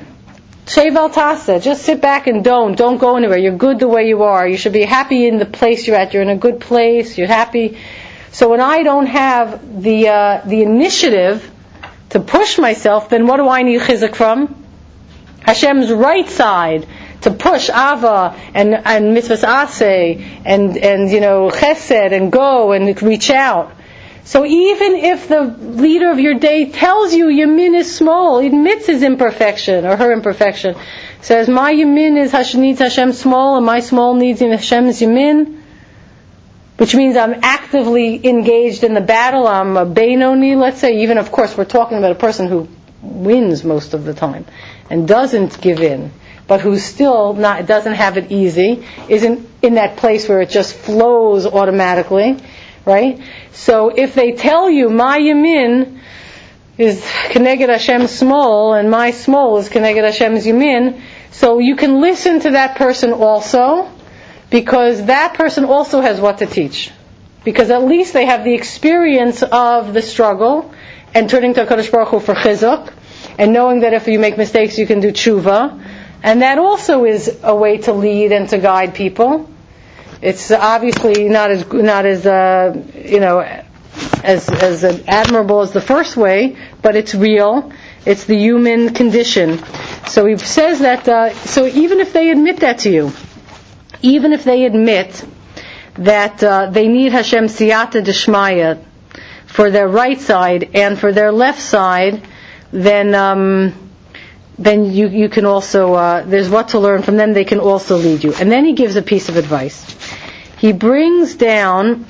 Sheval tasa, just sit back and don't, don't go anywhere. You're good the way you are. You should be happy in the place you're at. You're in a good place. You're happy. So when I don't have the uh, the initiative to push myself, then what do I need chizuk from? Hashem's right side to push ava and and mitzvahs aseh and and you know chesed and go and reach out. So even if the leader of your day tells you yamin is small, admits his imperfection or her imperfection, says my yamin is Hashem needs Hashem small and my small needs Hashem's yamin, which means I'm actively engaged in the battle. I'm a Beinoni, let's say. Even of course we're talking about a person who wins most of the time and doesn't give in, but who's still not doesn't have it easy, isn't in that place where it just flows automatically. Right? So if they tell you, my yamin is Keneged Hashem's small, and my small is Keneged Hashem's yamin, so you can listen to that person also, because that person also has what to teach. Because at least they have the experience of the struggle, and turning to HaKadosh Baruch Hu for chizuk, and knowing that if you make mistakes you can do tshuva, and that also is a way to lead and to guide people. It's obviously not as not as uh, you know as as admirable as the first way, but it's real. It's the human condition. So he says that. Uh, so even if they admit that to you, even if they admit that uh, they need Hashem siyata d'shmaya for their right side and for their left side, then um, then you you can also uh, there's what to learn from them. They can also lead you. And then he gives a piece of advice. He brings down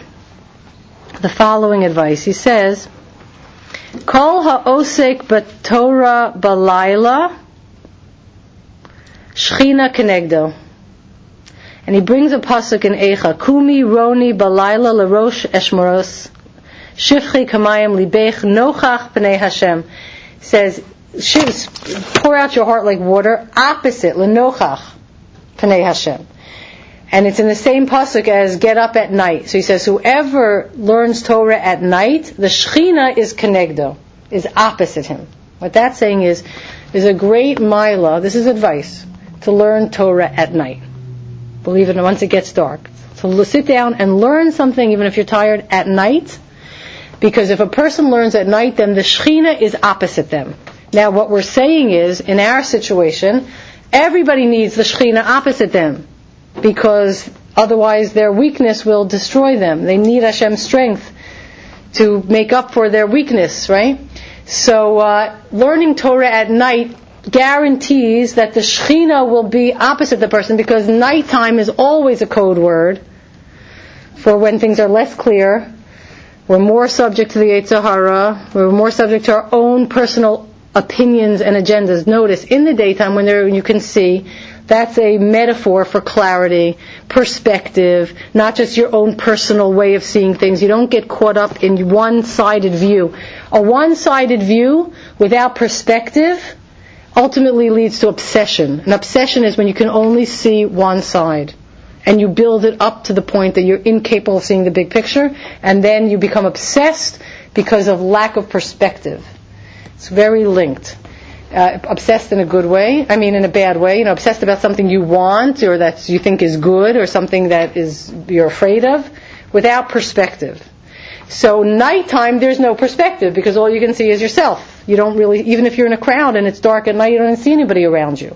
the following advice. He says, Kol ha'osek b'Torah b'layla shchina kenegdo. And he brings a pasuk in Eicha, Kumi roni b'layla l'rosh eshmoros shifchi kamayim libech nochach p'nei Hashem. He says, pour out your heart like water, opposite, l'nochach p'nei Hashem. And it's in the same pasuk as get up at night. So he says, whoever learns Torah at night, the Shechina is Kenegdo, is opposite him. What that's saying is, there's a great milah, this is advice, to learn Torah at night. Believe it, once it gets dark. So sit down and learn something even if you're tired at night, because if a person learns at night, then the Shekhinah is opposite them. Now what we're saying is, in our situation, everybody needs the Shekhinah opposite them, because otherwise their weakness will destroy them. They need Hashem's strength to make up for their weakness, right? So uh, learning Torah at night guarantees that the Shekhinah will be opposite the person, because nighttime is always a code word for when things are less clear. We're more subject to the Yetzer Hara. We're more subject to our own personal opinions and agendas. Notice, in the daytime when there, you can see, that's a metaphor for clarity, perspective, not just your own personal way of seeing things. You don't get caught up in one-sided view. A one-sided view without perspective ultimately leads to obsession. An obsession is when you can only see one side, and you build it up to the point that you're incapable of seeing the big picture, and then you become obsessed because of lack of perspective. It's very linked. Uh, obsessed in a good way, I mean in a bad way, you know, obsessed about something you want or that you think is good or something that is you're afraid of, without perspective. So nighttime, there's no perspective, because all you can see is yourself. You don't really, even if you're in a crowd and it's dark at night, you don't see anybody around you.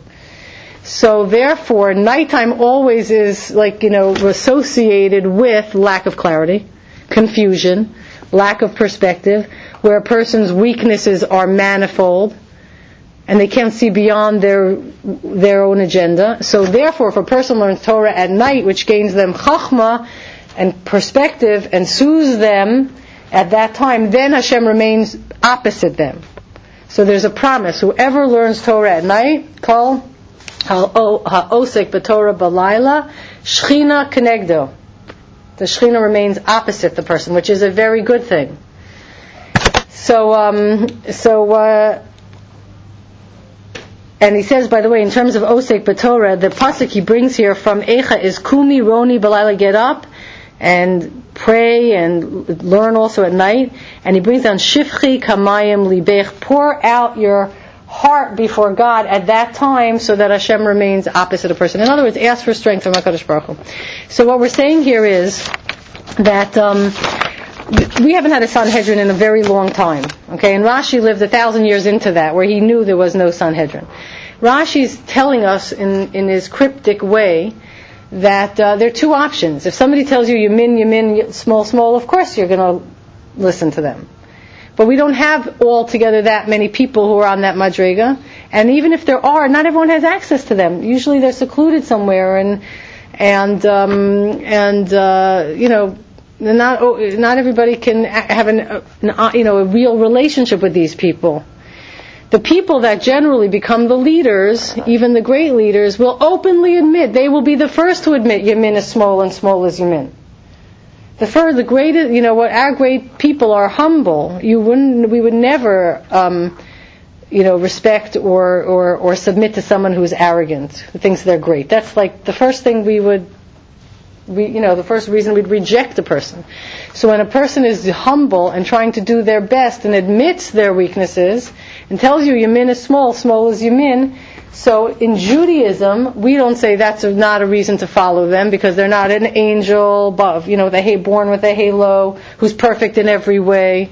So therefore, nighttime always is like, you know, associated with lack of clarity, confusion, lack of perspective, where a person's weaknesses are manifold, and they can't see beyond their their own agenda. So therefore, if a person learns Torah at night, which gains them chachma and perspective and soothes them at that time, then Hashem remains opposite them. So there's a promise. Whoever learns Torah at night, kol ha'osek b'Torah b'layla, Shechina kenegdo. The Shechina remains opposite the person, which is a very good thing. So, um, so, uh, and he says, by the way, in terms of Osek b'Torah, the pasuk he brings here from Eicha is Kumi Roni B'Layla, get up and pray and learn also at night. And he brings down Shifchi Kamayim Libech, pour out your heart before God at that time so that Hashem remains opposite a person. In other words, ask for strength from HaKadosh Baruch Hu. So what we're saying here is that um, we haven't had a Sanhedrin in a very long time. Okay, and Rashi lived a thousand years into that, where he knew there was no Sanhedrin. Rashi's telling us in, in his cryptic way that uh, there are two options. If somebody tells you yamin, yamin, small, small, of course you're going to listen to them. But we don't have altogether that many people who are on that madrega, and even if there are, not everyone has access to them. Usually they're secluded somewhere, and and um, and uh, you know, not not everybody can have an, an you know a real relationship with these people. The people that generally become the leaders, even the great leaders, will openly admit, they will be the first to admit yamin is small and small is yamin. The first, the greatest, you know, what our great people are humble. You wouldn't, we would never, um, you know, respect or, or, or submit to someone who's arrogant, who thinks they're great. That's like the first thing we would, we, you know, the first reason we'd reject a person. So when a person is humble and trying to do their best and admits their weaknesses and tells you yamin is small, small is yamin, so in Judaism, we don't say that's not a reason to follow them because they're not an angel, but, you know, they're born with a halo, who's perfect in every way.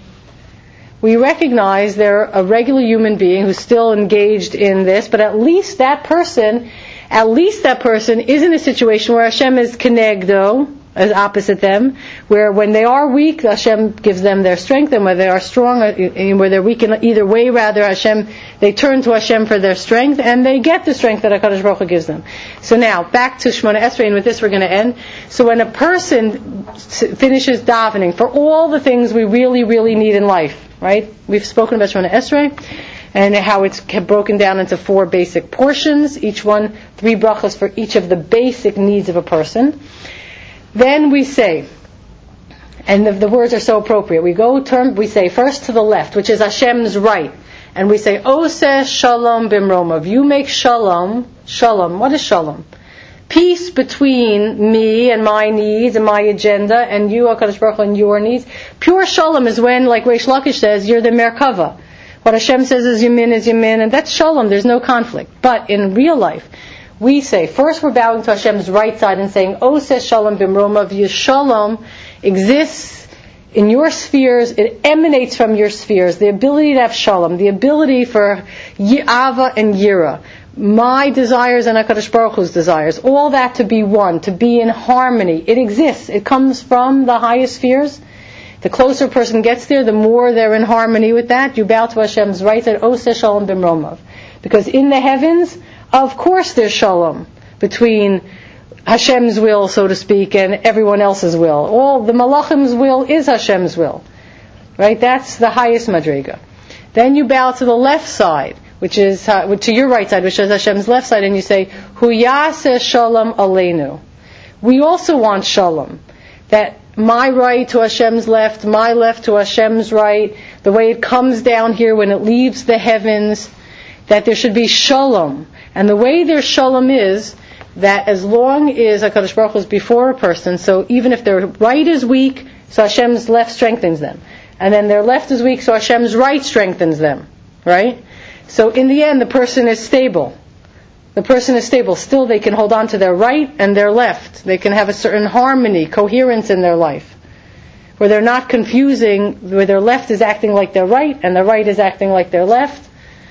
We recognize they're a regular human being who's still engaged in this, but at least that person, at least that person is in a situation where Hashem is kenegdo, as opposite them, where when they are weak, Hashem gives them their strength, and when they are strong, where they're weak in either way, rather Hashem, they turn to Hashem for their strength, and they get the strength that HaKadosh Baruch Hu gives them. So now, back to Shemona Esrei, and with this we're going to end. So when a person finishes davening for all the things we really, really need in life, right? We've spoken about Shemona Esrei, and how it's broken down into four basic portions, each one, three brachos for each of the basic needs of a person. Then we say, and the, the words are so appropriate, we go turn, we say first to the left, which is Hashem's right, and we say, Oseh Shalom Bimromav, you make Shalom, Shalom, what is Shalom? Peace between me and my needs and my agenda, and you, HaKadosh Baruch Hu, and your needs. Pure Shalom is when, like Reish Lakish says, you're the Merkava. What Hashem says is Yamin is Yamin, and that's Shalom. There's no conflict. But in real life, we say, first we're bowing to Hashem's right side and saying, O says Shalom b'mromav, your Shalom exists in your spheres, it emanates from your spheres, the ability to have Shalom, the ability for Ava and Yira, my desires and HaKadosh Baruch Hu's desires, all that to be one, to be in harmony. It exists. It comes from the highest spheres. The closer a person gets there, the more they're in harmony with that. You bow to Hashem's right side, O says Shalom b'mromav. Because in the heavens, of course there's Shalom between Hashem's will, so to speak, and everyone else's will. All the Malachim's will is Hashem's will. Right? That's the highest Madrega. Then you bow to the left side, which is, uh, to your right side, which is Hashem's left side, and you say, Hu yaseh Shalom aleinu. We also want Shalom. That my right to Hashem's left, my left to Hashem's right, the way it comes down here when it leaves the heavens, that there should be Shalom. And the way their Shalom is, that as long as HaKadosh Baruch Hu is before a person, so even if their right is weak, so Hashem's left strengthens them. And then their left is weak, so Hashem's right strengthens them. Right? So in the end, the person is stable. The person is stable. Still, they can hold on to their right and their left. They can have a certain harmony, coherence in their life, where they're not confusing, where their left is acting like their right and their right is acting like their left.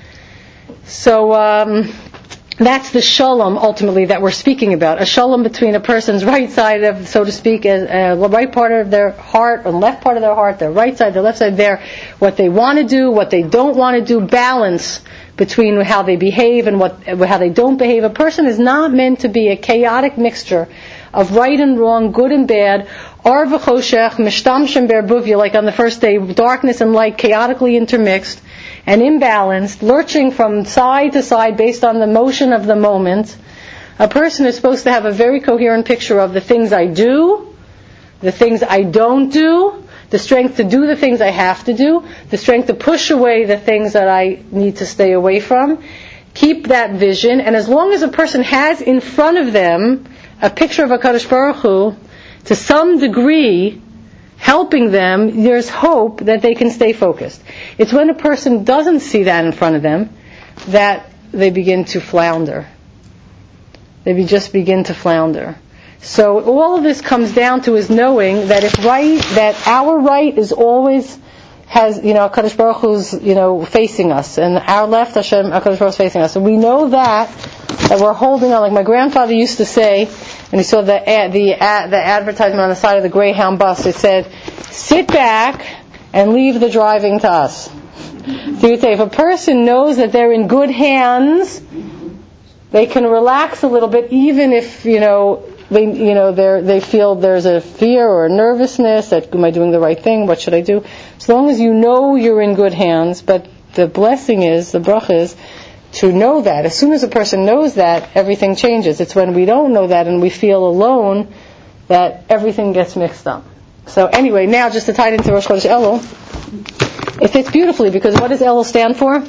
So um, that's the shalom, ultimately, that we're speaking about. A shalom between a person's right side of, so to speak, uh, the right part of their heart, and left part of their heart, their right side, their left side, their, what they want to do, what they don't want to do, balance between how they behave and what how they don't behave. A person is not meant to be a chaotic mixture of right and wrong, good and bad, ar v'choshech, mishtamshem be'erbuvya, like on the first day, darkness and light chaotically intermixed and imbalanced, lurching from side to side based on the motion of the moment. A person is supposed to have a very coherent picture of the things I do, the things I don't do, the strength to do the things I have to do, the strength to push away the things that I need to stay away from. Keep that vision, and as long as a person has in front of them a picture of HaKadosh Baruch Hu, to some degree, helping them, there's hope that they can stay focused. It's when a person doesn't see that in front of them that they begin to flounder. They be, just begin to flounder. So all of this comes down to is knowing that if right, that our right is always has, you know, HaKadosh Baruch Hu's, you know, facing us, and our left, Hashem, HaKadosh Baruch Hu's facing us. And we know that, that we're holding on, like my grandfather used to say, and he saw the ad, the ad, the advertisement on the side of the Greyhound bus, it said, sit back and leave the driving to us. So you'd say, if a person knows that they're in good hands, they can relax a little bit, even if, you know, They, you know, they they feel there's a fear or a nervousness that, am I doing the right thing? What should I do? As long as you know you're in good hands, but the blessing is, the bracha is, to know that. As soon as a person knows that, everything changes. It's when we don't know that and we feel alone that everything gets mixed up. So anyway, now just to tie it into Rosh Chodesh Elul, it fits beautifully, because what does Elul stand for?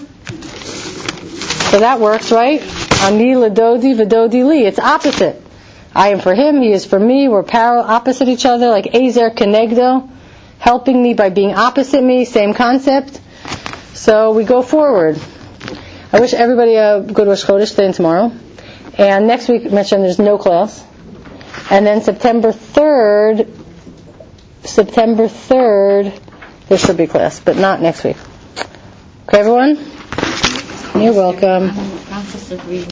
So that works, right? Ani l'dodi v'dodi li. It's opposite. I am for him, he is for me, we're parallel, opposite each other, like Ezer Kenegdo, helping me by being opposite me, same concept. So we go forward. I wish everybody a good Rosh Chodesh today and tomorrow. And next week, mentioned there's no class. And then September third, September third, there should be class, but not next week. Okay, everyone? You're welcome.